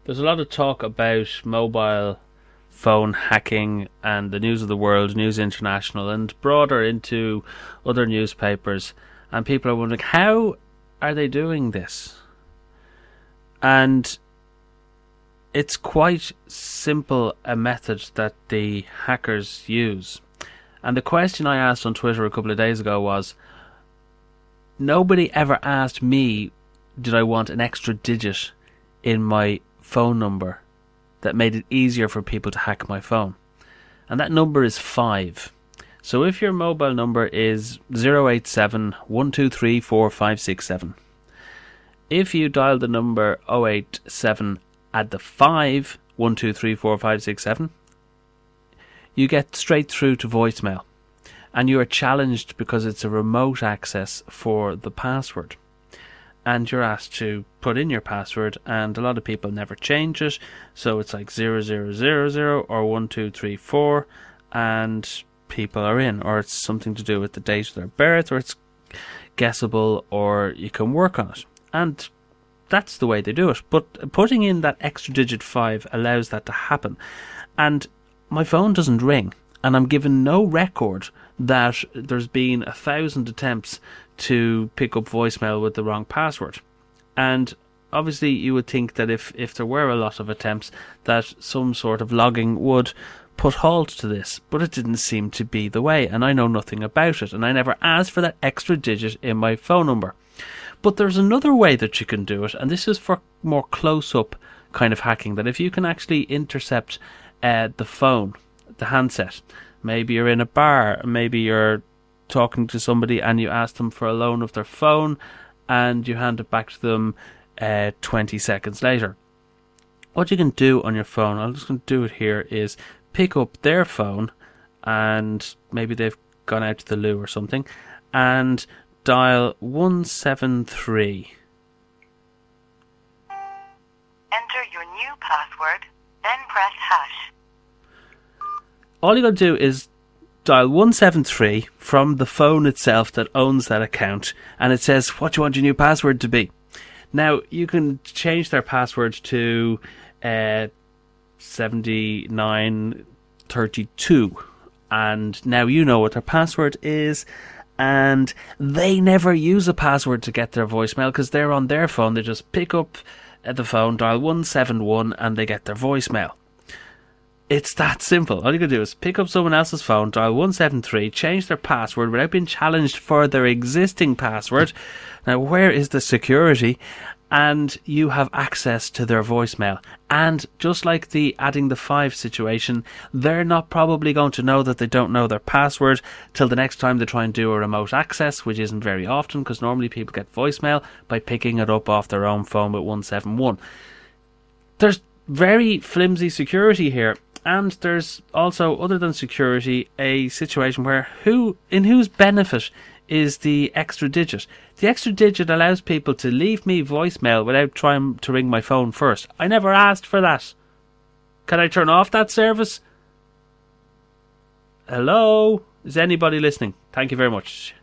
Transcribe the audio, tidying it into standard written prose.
There's a lot of talk about mobile phone hacking and the News of the World, News International, and broader into other newspapers. And people are wondering, how are they doing this? And it's quite simple a method that the hackers use. And the question I asked on Twitter a couple of days ago was, nobody ever asked me, did I want an extra digit in my phone number that made it easier for people to hack my phone. And that number is 5. So if your mobile number is 087 123 4567, if you dial the number 087 add the 5 123 4567, you get straight through to voicemail. And you are challenged because it's a remote access for the password. And you're asked to put in your password, and a lot of people never change it, so it's like 0000 or 1234, and people are in, or it's something to do with the date of their birth, or it's guessable, or you can work on it. And that's the way they do it. But putting in that extra digit 5 allows that to happen. And my phone doesn't ring, and I'm given no record that there's been 1,000 attempts to pick up voicemail with the wrong password. And obviously you would think that if there were a lot of attempts, that some sort of logging would put halt to this, but it didn't seem to be the way, and I know nothing about it, and I never asked for that extra digit in my phone number. But there's another way that you can do it, and this is for more close-up kind of hacking, that if you can actually intercept the phone, the handset, maybe you're in a bar, maybe you're talking to somebody and you ask them for a loan of their phone and you hand it back to them 20 seconds later. What you can do on your phone, I'm just going to do it here, is pick up their phone, and maybe they've gone out to the loo or something, and dial 173. Enter your new password, then press hash. All you got to do is dial 173 from the phone itself that owns that account, and it says, what do you want your new password to be? Now, you can change their password to 7932, and now you know what their password is, and they never use a password to get their voicemail because they're on their phone. They just pick up the phone, dial 171, and they get their voicemail. It's that simple. All you can do is pick up someone else's phone, dial 173, change their password without being challenged for their existing password. Now, where is the security? And you have access to their voicemail. And just like the adding the 5 situation, they're not probably going to know that they don't know their password till the next time they try and do a remote access, which isn't very often because normally people get voicemail by picking it up off their own phone with 171. There's very flimsy security here. And there's also, other than security, a situation where in whose benefit is the extra digit? The extra digit allows people to leave me voicemail without trying to ring my phone first. I never asked for that. Can I turn off that service? Hello? Is anybody listening? Thank you very much.